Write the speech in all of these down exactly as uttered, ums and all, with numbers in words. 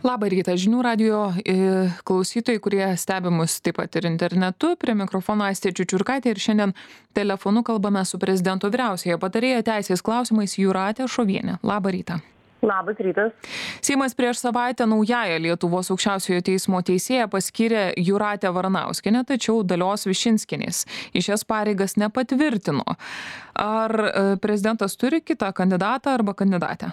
Labą rytą žinių radijo klausytojai, kurie stebi mus taip pat ir internetu. Prie mikrofono Aistė Čiučiurkaitė ir šiandien telefonu kalbame su prezidento vyriausiąja patarėja teisės klausimais Jūrate Šoviene. Labą rytą. Labas rytas. Seimas prieš savaitę naująją Lietuvos aukščiausiojo teismo teisėją paskyrė Jūratę Varanauskienę, tačiau Dalios Višinskienės į šias pareigas nepatvirtino. Ar prezidentas turi kitą kandidatą arba kandidatę?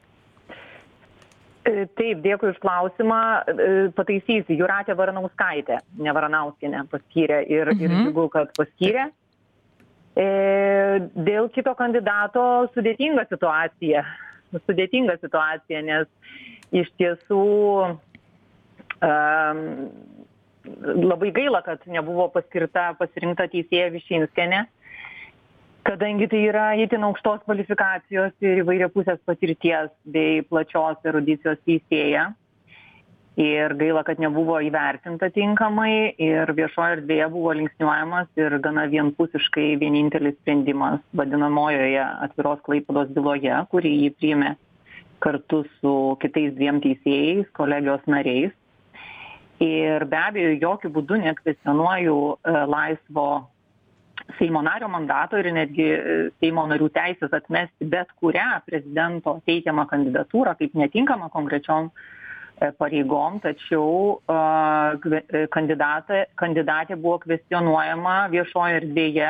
Taip, dėkui už klausimą. Pataisysiu, Jūratė Varanauskaitė, ne Varanauskienė paskyrė ir, mhm. ir džiugu, kad paskyrė. E, dėl kito kandidato sudėtinga situacija. Sudėtinga situacija, nes iš tiesų um, labai gaila, kad nebuvo paskirta, pasirinkta teisėja Višinskienė, kadangi tai yra itin aukštos kvalifikacijos ir įvairiapusės patirties bei plačios erudicijos teisėja. Ir gaila, kad nebuvo įvertinta tinkamai ir viešoje erdvėje buvo linksniuojamas ir gana vienpusiškai vienintelis sprendimas vadinamojoje atviros Klaipėdos byloje, kurį jį priėmė kartu su kitais dviem teisėjais, kolegijos nariais. Ir be abejo, jokių būdų nekvestionuoju laisvo Seimo nario mandato ir netgi Seimo narių teisės atmesti bet kurią prezidento teikiamą kandidatūrą kaip netinkamą konkrečiom pareigom, tačiau uh, kandidatė, kandidatė buvo kvestionuojama viešoje erdvėje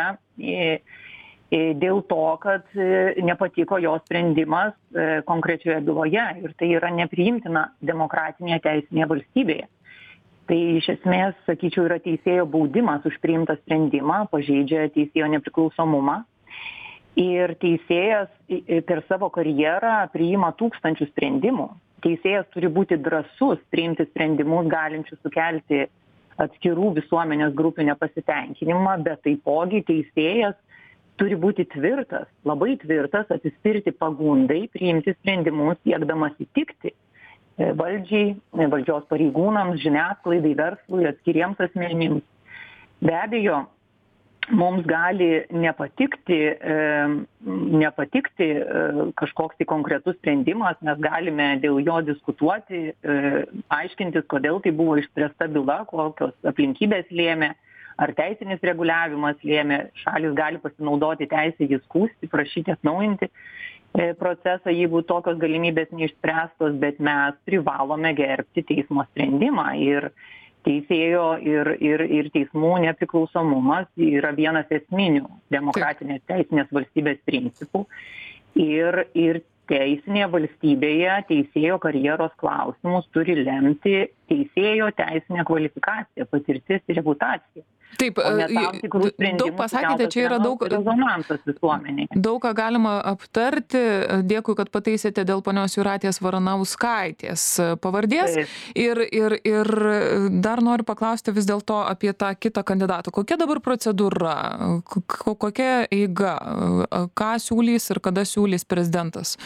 dėl to, kad nepatiko jos sprendimas konkrečioje byloje ir tai yra nepriimtina demokratinėje teisinėje valstybėje. Tai iš esmės, sakyčiau, yra teisėjo baudimas už priimtą sprendimą, pažeidžia teisėjo nepriklausomumą. Ir teisėjas per savo karjerą priima tūkstančių sprendimų. Teisėjas turi būti drąsus priimti sprendimus, galinčius sukelti atskirų visuomenės grupių nepasitenkinimą, bet taipogi teisėjas turi būti tvirtas, labai tvirtas, atsispirti pagundai, priimti sprendimus, siekdamas įtikti valdžiai, valdžios pareigūnams, žiniasklaidai, verslui, atskiriems asmenims. Be abejo, mums gali nepatikti, e, nepatikti e, kažkoks tai konkretus sprendimas, mes galime dėl jo diskutuoti, e, aiškintis, kodėl tai buvo išspręsta byla, kokios aplinkybės lėmė, ar teisinis reguliavimas lėmė, šalis gali pasinaudoti teisę jį skųsti, prašyti atnaujinti e, procesą, jeigu tokios galimybės neišspręstos, bet mes privalome gerbti teismo sprendimą ir teisėjo ir, ir, ir teismų nepriklausomumas yra vienas esminių demokratinės teisinės valstybės principų. Ir, ir teisinėje valstybėje teisėjo karjeros klausimus turi lemti teisėjo teisinė kvalifikacija, patirtis ir reputacija. Taip, daug pasakėte, čia yra daug rezonansas visuomenėje. Daug ką galima aptarti. Dėkui, kad pataisėte dėl ponios Jūratės Varanauskaitės pavardės. Ir, ir, ir dar noriu paklausti vis dėlto apie tą kitą kandidatą. Kokia dabar procedūra, kokia eiga, ką siūlys ir kada siūlys prezidentas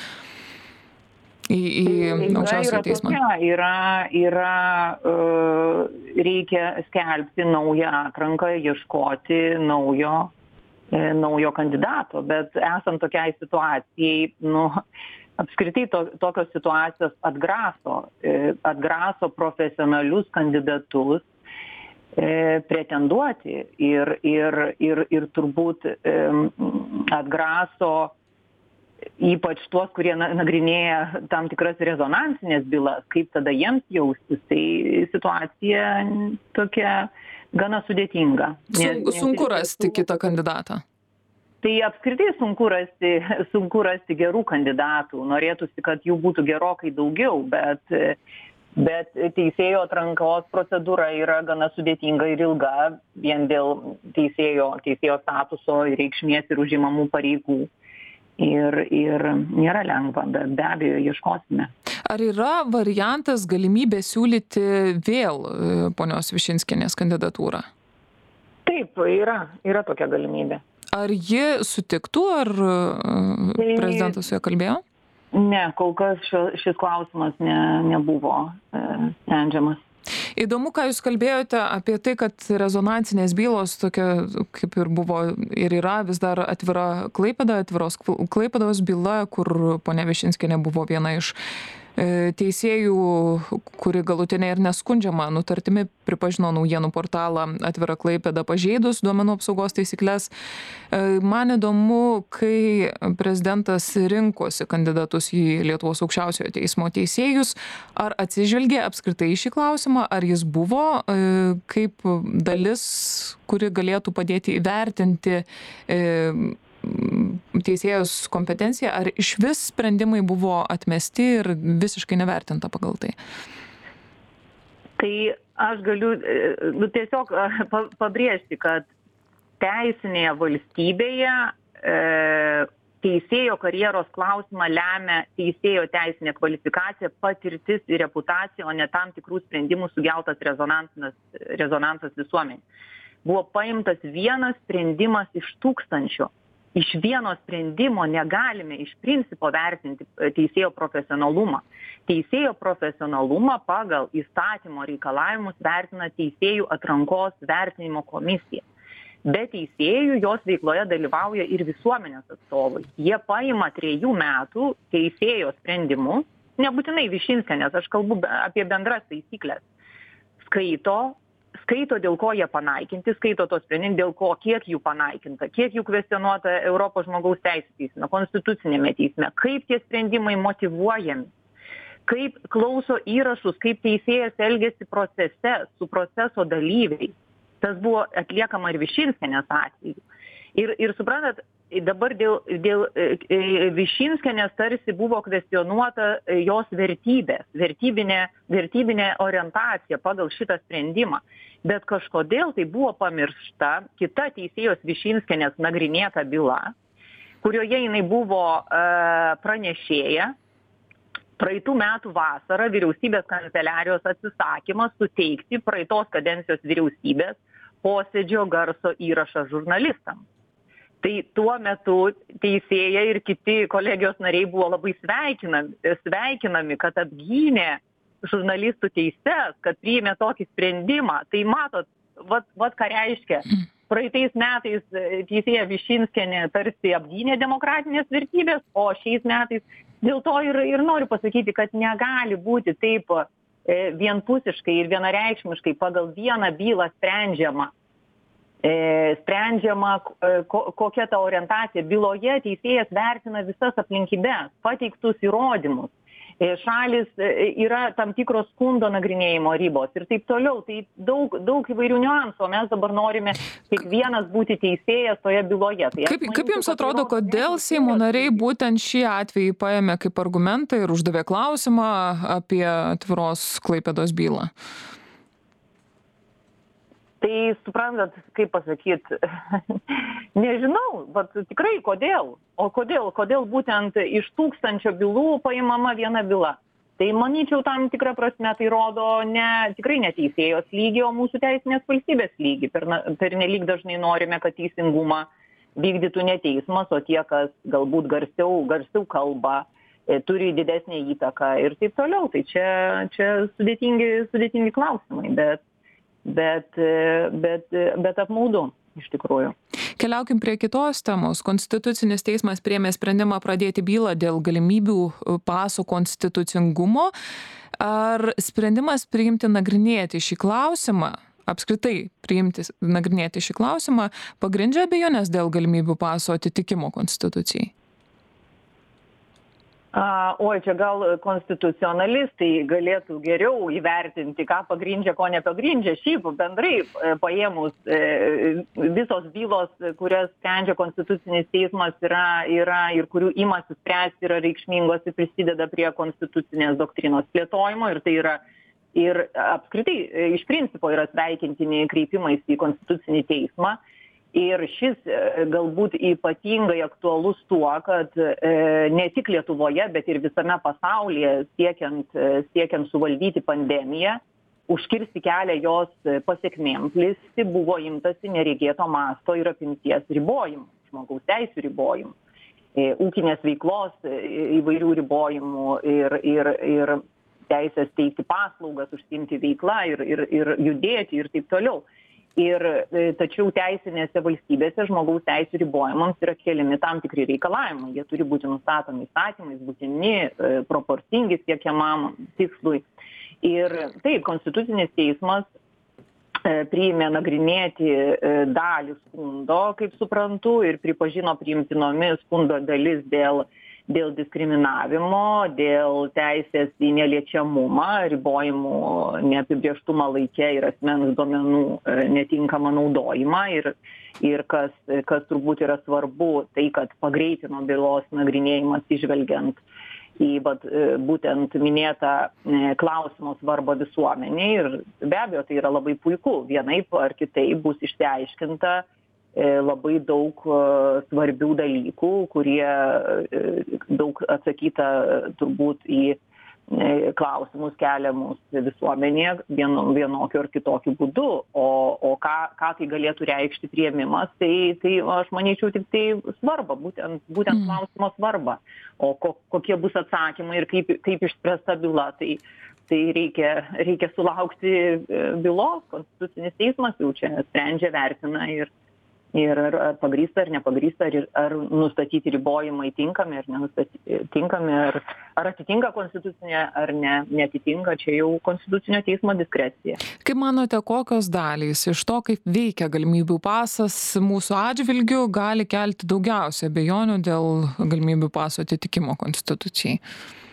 į, į aukščiausiąjį teismą? Tokia, yra, yra, uh, reikia skelbti naują atranką, ieškoti naujo, e, naujo kandidato, bet esant tokiai situacijai, nu, apskritai to, tokios situacijos atgraso, e, atgraso profesionalius kandidatus e, pretenduoti ir, ir, ir, ir turbūt e, atgraso ypač tuos, kurie nagrinėja tam tikras rezonansinės bylas, kaip tada jiems jaustis, tai situacija tokia gana sudėtinga. Nes, sunku rasti tiesų, kitą kandidatą. Tai apskritai sunku rasti, sunku rasti gerų kandidatų. Norėtųsi, kad jų būtų gerokai daugiau, bet, bet teisėjo atrankos procedūra yra gana sudėtinga ir ilga, vien dėl teisėjo, teisėjo statuso ir reikšmės ir užimamų pareigų. Ir, ir nėra lengva, bet be abejo ieškosime. Ar yra variantas galimybė siūlyti vėl ponios Višinskienės kandidatūrą? Taip, yra, yra tokia galimybė. Ar ji sutiktų, ar tai prezidentas su ja kalbėjo? Ne, kol kas šio, šis klausimas ne, nebuvo e, sprendžiamas. Įdomu, ką jūs kalbėjote apie tai, kad rezonansinės bylos tokia, kaip ir buvo ir yra vis dar atvira Klaipėda, atviros Klaipėdos byla, kur ponia Višinskienė buvo viena iš teisėjų, kuri galutinai ir neskundžiama nutartimi pripažino naujienų portalą Atvira Klaipėda pažeidus duomenų apsaugos taisyklės. Man įdomu, kai prezidentas rinkosi kandidatus į Lietuvos aukščiausiojo teismo teisėjus, ar atsižvelgė apskritai į šį klausimą, ar jis buvo kaip dalis, kuri galėtų padėti įvertinti teisėjos kompetenciją, ar iš vis sprendimai buvo atmesti ir visiškai nevertinta pagal tai? Tai aš galiu nu, tiesiog pabrėžti, kad teisinėje valstybėje e, teisėjo karjeros klausimą lemia teisėjo teisinė kvalifikacija, patirtis ir reputacija, o ne tam tikrų sprendimų sugeltas rezonansas, rezonansas visuomenė. Buvo paimtas vienas sprendimas iš tūkstančio. Iš vieno sprendimo negalime iš principo vertinti teisėjo profesionalumą. Teisėjo profesionalumą pagal įstatymo reikalavimus vertina teisėjų atrankos vertinimo komisija. Be teisėjų jos veikloje dalyvauja ir visuomenės atstovai. Jie paima trejų metų teisėjo sprendimus, nebūtinai Višinskienės, aš kalbu apie bendras taisyklės, skaito, skaito, dėl ko jie panaikinti, skaito tos sprendimus, dėl ko, kiek jų panaikinta, kiek jų kvestionuota Europos žmogaus teisės teisme, konstitucinėme teisme, kaip tie sprendimai motyvuojami, kaip klauso įrašus, kaip teisėjas elgėsi procese su proceso dalyviais. Tas buvo atliekama ir Višinskienės atveju. Ir, ir suprantat, dabar dėl, dėl Višinskienės tarsi buvo kvestionuota jos vertybės, vertybinė, vertybinė orientacija pagal šitą sprendimą. Bet kažkodėl tai buvo pamiršta kita teisėjos Višinskienės nagrinėta byla, kurioje jinai buvo uh, pranešėja. Praeitų metų vasarą vyriausybės kanceliarijos atsisakymas suteikti praeitos kadencijos vyriausybės posėdžio garso įrašą žurnalistams. Tai tuo metu teisėja ir kiti kolegijos nariai buvo labai sveikinami, sveikinami kad apgynė žurnalistų teises, kad priėmė tokį sprendimą. Tai matot, vat, vat ką reiškia. Praeitais metais teisėja Višinskienė tarsi apgynė demokratinės vertybės, o šiais metais dėl to ir, ir noriu pasakyti, kad negali būti taip vienpusiškai ir vienareikšmiškai pagal vieną bylą sprendžiama, e, sprendžiama ko, kokia ta orientacija. Byloje teisėjas vertina visas aplinkybes, pateiktus įrodymus. Šalis yra tam tikros skundo nagrinėjimo ribos ir taip toliau. Tai daug, daug įvairių niuansų, o mes dabar norime kiekvienas būti teisėjas toje byloje. Tai kaip, kaip jums atrodo, kodėl Seimo nariai būtent šį atvejį paėmė kaip argumentą ir uždavė klausimą apie Atviros Klaipėdos bylą? Tai suprantat, kaip pasakyti, nežinau, bet tikrai kodėl. O kodėl, kodėl būtent iš tūkstančio bylų paimama viena byla? Tai manyčiau, tam tikrą prasme tai rodo ne, tikrai ne teisėjos lygį, o mūsų teisinės valstybės lygį. Per, per nelik dažnai norime, kad teisingumą vykdytų ne teismas, o tie, kas galbūt garsiau, garsiau kalba, turi didesnį įtaką ir taip toliau. Tai čia, čia sudėtingi, sudėtingi klausimai, bet Bet, bet, bet apmaudu, iš tikrųjų. Keliaukim prie kitos temos. Konstitucinis teismas priėmė sprendimą pradėti bylą dėl galimybių paso konstitucingumo. Ar sprendimas priimti nagrinėti šį klausimą, apskritai priimti nagrinėti šį klausimą, pagrindžia abejonės dėl galimybių paso atitikimo konstitucijai? A, oi, čia gal konstitucionalistai galėtų geriau įvertinti, ką pagrindžia, ko nepagrindžia. Šiaip bendrai paėmus visos bylos, kurias sprendžia konstitucinis teismas, yra, yra ir kurių imasi spręsti, yra reikšmingos ir prisideda prie konstitucinės doktrinos plėtojimo. Ir tai yra ir apskritai iš principo yra sveikintini kreipimais į konstitucinį teismą. Ir šis galbūt ypatingai aktualus tuo, kad e, ne tik Lietuvoje, bet ir visame pasaulyje siekiant, siekiant suvaldyti pandemiją, užkirsti kelią jos pasekmėms plisti, buvo imtasi neregėto masto ir apimties ribojimų, žmogaus teisių ribojimų, e, ūkinės veiklos įvairių ribojimų ir, ir, ir teisės teikti paslaugas, užsiimti veiklą ir, ir, ir judėti ir taip toliau. Ir tačiau teisinėse valstybėse žmogaus teisų ribojimams yra keliami tam tikri reikalavimai. Jie turi būti nustatomi įstatymais, būtini, proporcingi siekiamam tikslui. Ir taip, Konstitucinis teismas priėmė nagrinėti dalį skundo, kaip suprantu, ir pripažino priimtinomis skundo dalis dėl dėl diskriminavimo, dėl teisės į neliečiamumą, ribojimų neapibrėžtumą laike ir asmens duomenų netinkamą naudojimą. Ir, ir kas, kas turbūt yra svarbu, tai kad pagreitino bylos nagrinėjimas išvelgiant į vat, būtent minėtą klausimo svarbą visuomeniai. Ir be abejo, tai yra labai puiku. Vienaip ar kitaip bus išsiaiškinta labai daug svarbių dalykų, kurie daug atsakyta turbūt į klausimus keliamus visuomenėje vienokiu ar kitokiu būdu. O, o ką, ką tai galėtų reikšti priėmimas, tai, tai aš manyčiau tik tai svarbą, būtent, būtent klausimo svarbą. O ko, kokie bus atsakymai ir kaip, kaip išspręsta byla, tai, tai reikia, reikia sulaukti bylos. Konstitucinis teismas jau čia sprendžia, vertina ir Ir ar, ar pagrįsta, ar nepagrįsta, ar, ar nustatyti ribojimai tinkami, ar nenustatyti tinkami, ar, ar atitinka konstitucinė, ar ne, netitinka, čia jau konstitucinio teismo diskrecija. Kaip manote, kokios dalys iš to, kaip veikia galimybių pasas mūsų atžvilgių, gali kelti daugiausia abejonių dėl galimybių paso atitikimo konstitucijai?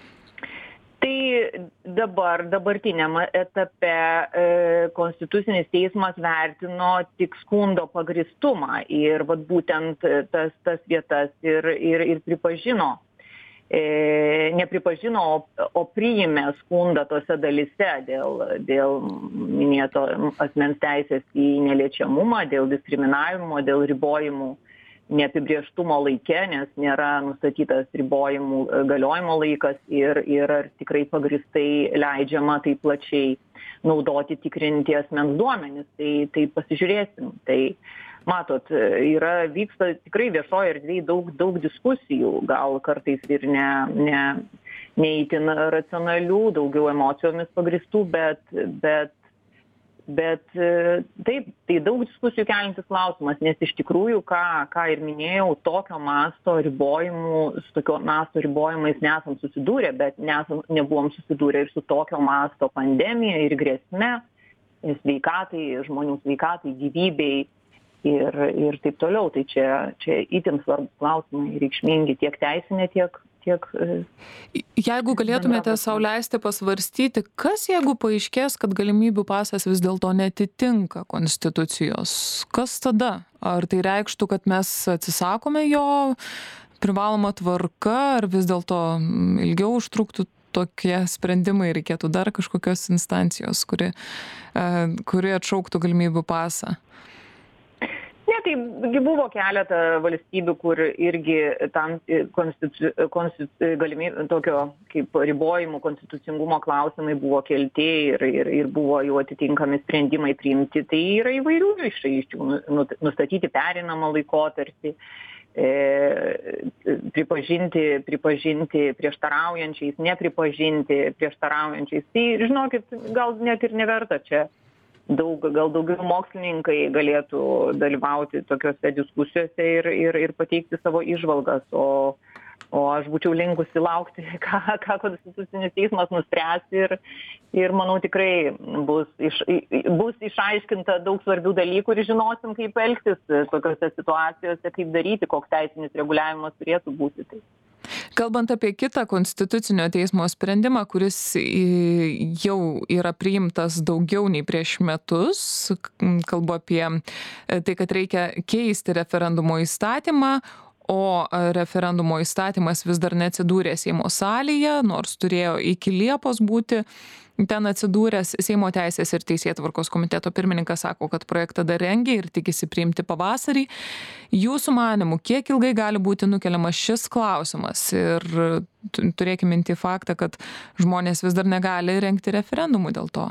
Tai dabar, dabartiniam etape e, Konstitucinis teismas vertino tik skundo pagrįstumą ir vat, būtent tas, tas vietas ir, ir, ir pripažino, e, nepripažino, o, o priėmė skundą tose dalyse dėl, dėl minėto asmens teisės į neliečiamumą, dėl diskriminavimo, dėl ribojimų neapibrėžtumo laike, nes nėra nustatytas ribojimų galiojimo laikas ir, ir ar tikrai pagrįstai leidžiama taip plačiai naudoti, tikrinti asmens duomenis. Tai, tai pasižiūrėsim. Tai matot, yra, vyksta tikrai viešoje erdvėje daug, daug diskusijų, gal kartais ir ne, ne, neįtin racionalių, daugiau emocijomis pagrįstų, bet, bet Bet taip, tai daug diskusijų kelintis klausimas, nes iš tikrųjų, ką, ką ir minėjau, tokio masto ribojimų, su tokio masto ribojimais nesam susidūrę, bet nesam, nebuvom susidūrę ir su tokio masto pandemija ir grėsme sveikatai, žmonių sveikatai, gyvybei ir, ir taip toliau. Tai čia, čia itin svarbus klausimai, reikšmingi tiek teisinė, tiek Tiek, jeigu galėtumėte sau leisti pasvarstyti, kas jeigu paaiškės, kad galimybių pasas vis dėlto netitinka konstitucijos, kas tada? Ar tai reikštų, kad mes atsisakome jo privaloma tvarka, ar vis dėlto ilgiau užtruktų tokie sprendimai, reikėtų dar kažkokios instancijos, kuri, kuri atšauktų galimybių pasą? Ne, tai buvo keletą valstybių, kur irgi tam konstitu, konstitu, galimybė, tokio kaip ribojimų konstitucingumo klausimai buvo kelti ir, ir, ir buvo jau atitinkami sprendimai priimti. Tai yra įvairių išeičių, nustatyti pereinamą laikotarpį, e, pripažinti, pripažinti prieštaraujančiais, nepripažinti prieštaraujančiais. Tai, žinokit, gal net ir neverta čia. Daug, gal daugiau mokslininkai galėtų dalyvauti tokiuose diskusijose ir, ir, ir pateikti savo įžvalgas, o, o aš būčiau linkusi laukti, ką, ką Konstitucinis teismas nuspręs ir, ir manau tikrai bus, iš, bus išaiškinta daug svarbių dalykų ir žinosim, kaip elgtis tokiuose situacijose, kaip daryti, koks teisinis reguliavimas turėtų būti. Tai. Kalbant apie kitą konstitucinio teismo sprendimą, kuris jau yra priimtas daugiau nei prieš metus, kalbu apie tai, kad reikia keisti referendumo įstatymą, o referendumo įstatymas vis dar neatsidūrė Seimo salėje, nors turėjo iki Liepos būti ten atsidūręs. Seimo teisės ir teisėtvarkos komiteto pirmininkas sako, kad projektą dar rengia ir tikisi priimti pavasarį. Jūsų manymu, kiek ilgai gali būti nukeliamas šis klausimas? Ir turėkime minti faktą, kad žmonės vis dar negali rengti referendumų dėl to.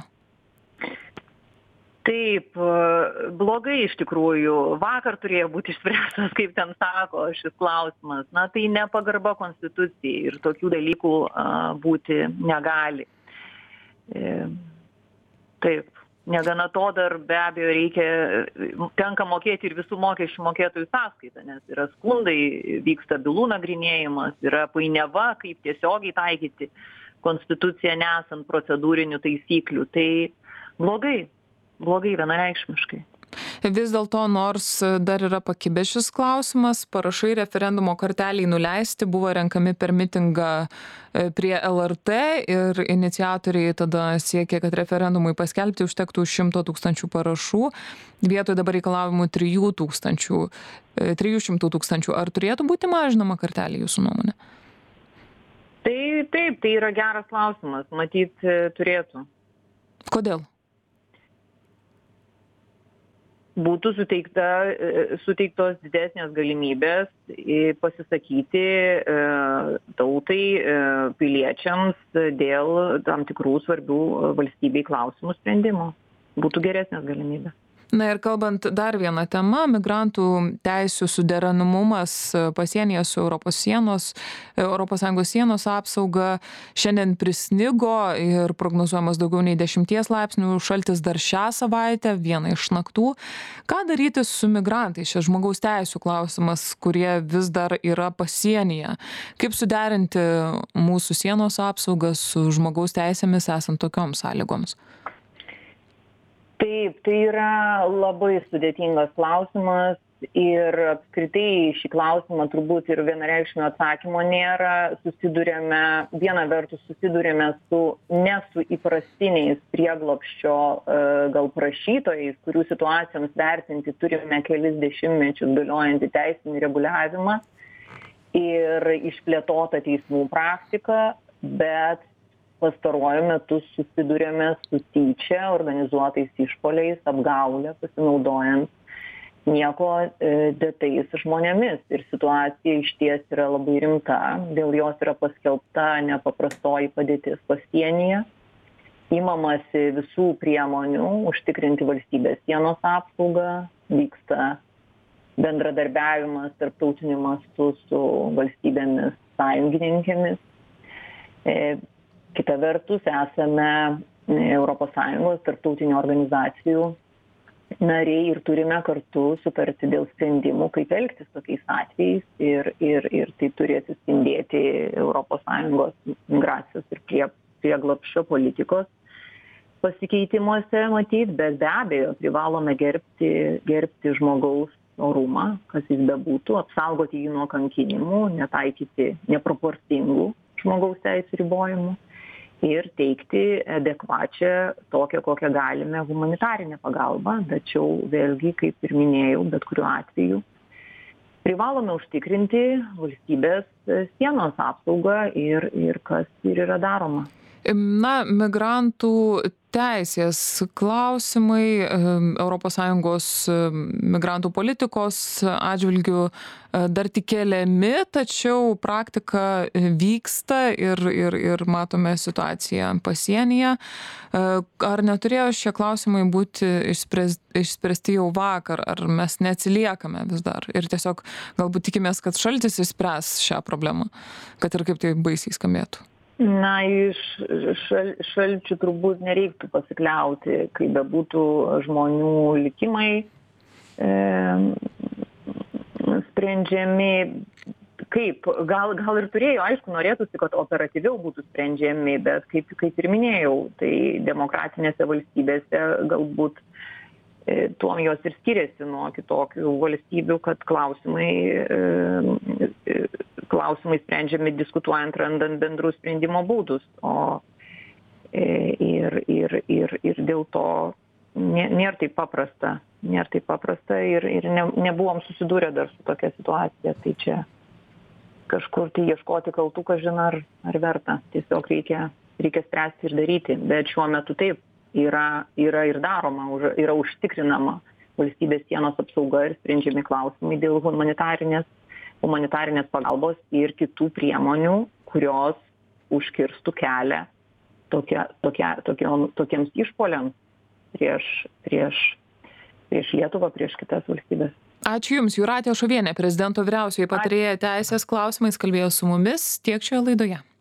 Taip, blogai iš tikrųjų. Vakar turėjo būti išspręstas, kaip ten sako, šis klausimas. Na, tai nepagarba konstitucijai ir tokių dalykų uh, būti negali. E, taip. Negana to dar be abejo reikia, tenka mokėti ir visų mokesčių mokėtojų sąskaitą, nes yra skundai, vyksta bylų nagrinėjimas, yra painiava, kaip tiesiogiai taikyti konstituciją nesant procedūrinių taisyklių. Tai blogai, blogai vienareikšmiškai. Vis dėlto, nors dar yra pakibęs šis klausimas, parašai referendumo karteliai nuleisti buvo renkami per mitingą prie L R T ir iniciatoriai tada siekė, kad referendumui paskelbti užtektų šimto tūkstančių parašų, vietoj dabar reikalavimų trijų tūkstančių, trijų šimtų tūkstančių. Ar turėtų būti mažinama kartelė, jūsų nuomonė? Tai taip, tai yra geras klausimas, matyt, turėtų. Kodėl? Būtų suteikta, suteiktos didesnės galimybės pasisakyti tautai, piliečiams dėl tam tikrų svarbių valstybei klausimų sprendimo. Būtų geresnės galimybės. Na ir kalbant dar vieną temą, migrantų teisių suderinamumas pasienyje su Europos sienos, Europos Sąjungos sienos apsauga. Šiandien prisnigo ir prognozuojamas daugiau nei dešimties laipsnių šaltis dar šią savaitę, vieną iš naktų. Ką daryti su migrantais? Šis žmogaus teisių klausimas, kurie vis dar yra pasienyje. Kaip suderinti mūsų sienos apsaugą su žmogaus teisėmis esant tokioms sąlygoms? Taip, tai yra labai sudėtingas klausimas ir apskritai šį klausimą turbūt ir vienareikšmio atsakymo nėra. Susidurėme, viena vertus susidurėme su ne su įprastiniais prieglobsčio gal prašytojais, kurių situacijoms vertinti turime kelis dešimtmečius galiojantį teisinį reguliavimą ir išplėtotą teismų praktiką, bet pastaruoju metu susidurėme su tyčia organizuotais išpuoliais, apgaulę, pasinaudojant nieko dėtais žmonėmis. Ir situacija išties yra labai rimta, dėl jos yra paskelbta nepaprastoji padėtis pasienyje. Imamasi visų priemonių užtikrinti valstybės sienos apsaugą, vyksta bendradarbiavimas tarptautiniu mastu su valstybėmis sąjungininkėmis. Kita vertus, esame Europos Sąjungos tarptautinių organizacijų nariai ir turime kartu sutarti dėl sprendimų, kaip elgtis tokiais atvejais ir, ir, ir tai turi atsispindėti Europos Sąjungos migracijos ir prie, prieglobsčio politikos pasikeitimuose, matyt, bet be abejo privalome gerbti, gerbti žmogaus orumą, kas jis bebūtų, apsaugoti jį nuo kankinimų, netaikyti neproporcingų žmogaus teisų ribojimų ir teikti adekvačią tokią, kokią galime humanitarinę pagalbą, tačiau vėlgi, kaip ir minėjau, bet kuriuo atveju privalome užtikrinti valstybės sienos apsaugą ir, ir kas ir yra daroma. Na, migrantų teisės klausimai, Europos Sąjungos migrantų politikos atžvilgių dar tik keliami, tačiau praktika vyksta ir, ir, ir matome situaciją pasienyje. Ar neturėjo šie klausimai būti išspręsti jau vakar, ar mes neatsiliekame vis dar ir tiesiog galbūt tikimės, kad šaltis išspręs šią problemą, kad ir kaip tai baisiai skambėtų? Na, iš šal, šalčių turbūt nereiktų pasikliauti, kai bebūtų žmonių likimai e, sprendžiami. Kaip, gal, gal ir turėjo, aišku, norėtųsi, kad operatyviau būtų sprendžiami, bet kaip, kaip ir minėjau, tai demokratinėse valstybėse galbūt e, tuom jos ir skiriasi nuo kitokių valstybių, kad klausimai e, e, klausimai sprendžiami diskutuojant, randant bendrus sprendimo būdus. O ir, ir, ir, ir dėl to nėra taip paprasta. Nėra taip paprasta ir, ir ne, nebuvom susidūrę dar su tokia situacija. Tai čia kažkur tai ieškoti kaltų, kažin ar, ar verta. Tiesiog reikia, reikia spręsti ir daryti. Bet šiuo metu taip yra, yra ir daroma, yra užtikrinama valstybės sienos apsauga ir sprendžiami klausimai dėl humanitarinės humanitarinės pagalbos ir kitų priemonių, kurios užkirstų kelią tokia, tokia, tokiom, tokiems išpoliams prieš, prieš, prieš Lietuvą, prieš kitas valstybės. Ačiū Jums, Jūratė Šovienė, prezidento vyriausioji patarėja teisės klausimais, kalbėjo su mumis tiek šioje laidoje.